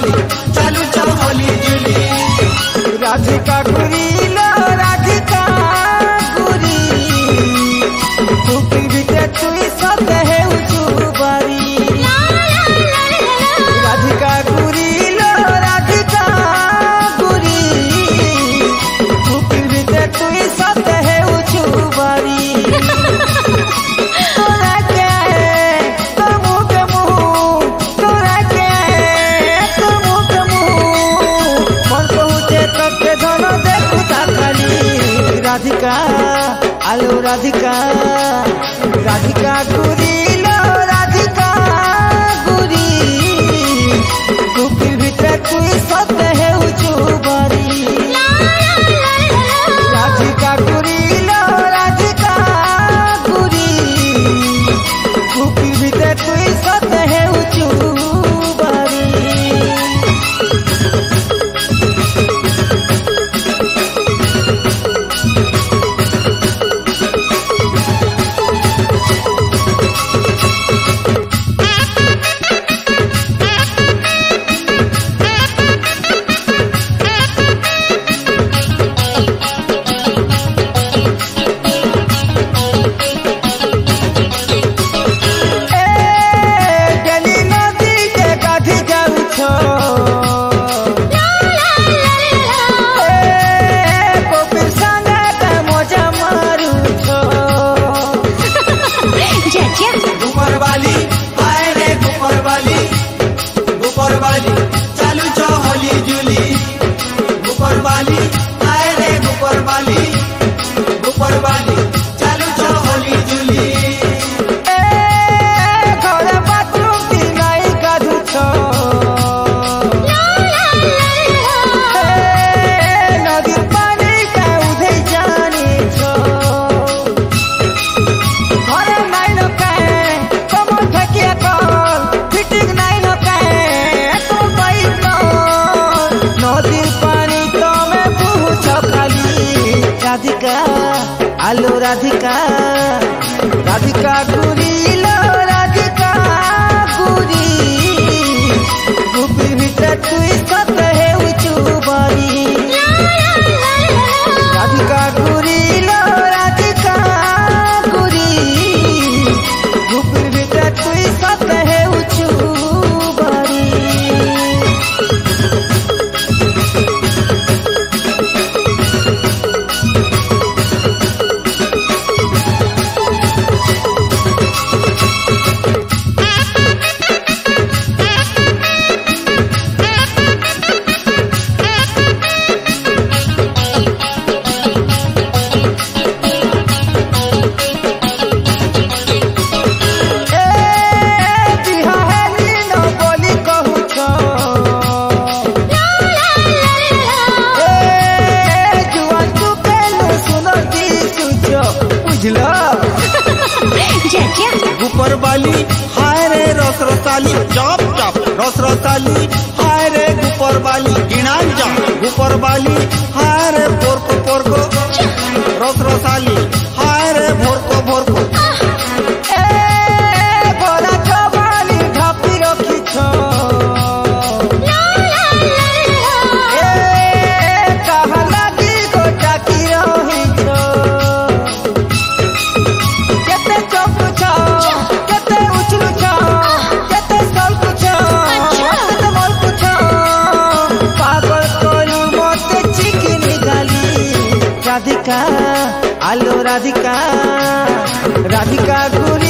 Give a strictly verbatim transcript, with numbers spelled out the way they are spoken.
बाली चालू चौली जुली राधिका गुरी लो राधिका गुरी तू पीड़िते तू सत है उचुबारी राधिका गुरी लो राधिका गुरी तू पीड़िते तू सत है उचुबारी राधिका आलो राधिका राधिका गुरी लो राधिका गुरी तू फिर भीतर तू सत है उचुबारी राधिका गुरी लो राधिका गुरी तू फिर भीतर तू सत है उचुबारी चालू चौली जुली ऊपर वाली आए रे ऊपर वाली ऊपर वाली चालू चौली जुली घर बाथरूम की नाई गाधु छो नदी पानी का उधे जाने छो घर नाई न कहे कम थकिया कल फिटिंग नाई न राधिका आलो राधिका राधिका गुरी लो राधिका गुरी गुपी भीतर तू सत है उचुबारी राधिका गुरी लो राधिका गुरी गुपी भीतर तू सत है उचुबारी ऊपर वाली हाय रे रस रसाली चौप चौप रस रसाली हाय रे ऊपर वाली गिनान जा ऊपर वाली हाय रे पोरको पोरको रस रसाली हाय रे भोरको भोरको राधिका आलो राधिका राधिका गुरी